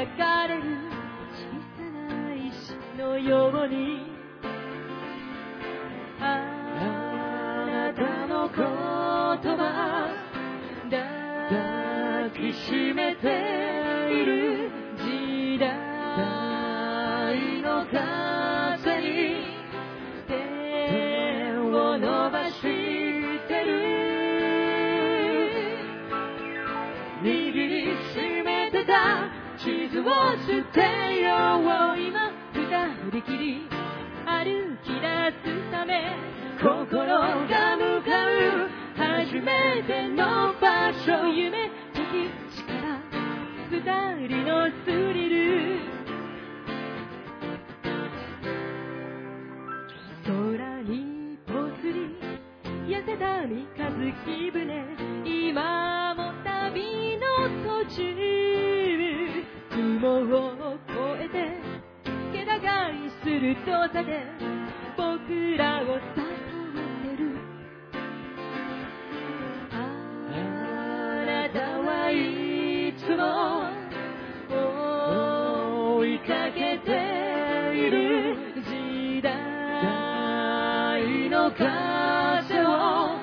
かれる小さな石のようにあなたの言葉抱きしめている時代の風に手を伸ばしてる握りしめてた地図を捨てよう今二人きり歩き出すため心が向かう初めての場所夢時力二人のスリル空にぽつり痩せた三日月船今も旅の途中雲を越えて気高い鋭さで僕らを誘ってるあなたはいつも追いかけている時代の風を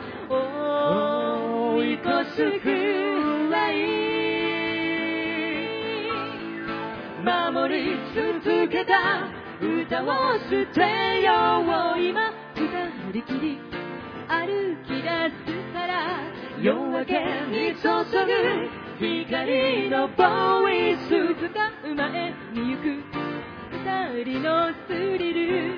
追い越すくらい守り続けた歌を捨てよう今二人きり歩き出すから夜明けに注ぐ光のボイスが前に行く二人のスリル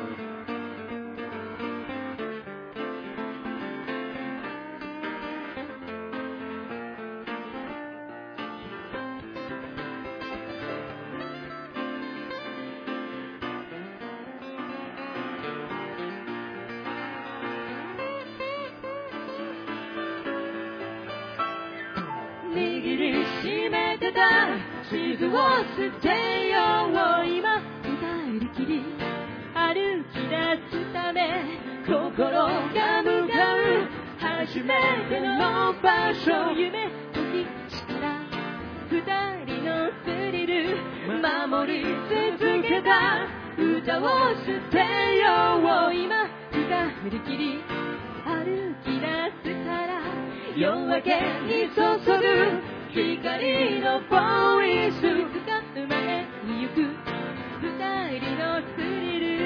握りしめてた地図を捨てよう今二人きり歩き出すため心が向かう初めての場所夢時力二人のスリル守り続けた歌を捨てよう今二人きり歩き出すから夜明けに注ぐ光のボイスが前に行く二人のスリル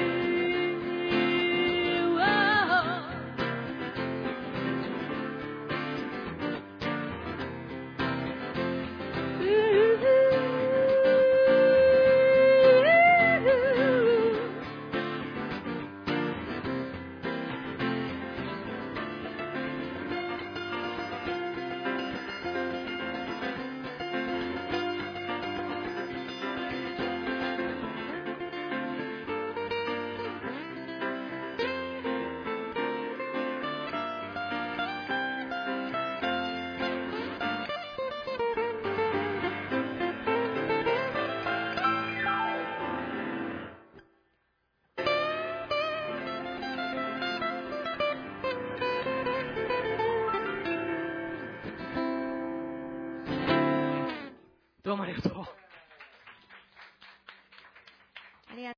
どうもありがとう。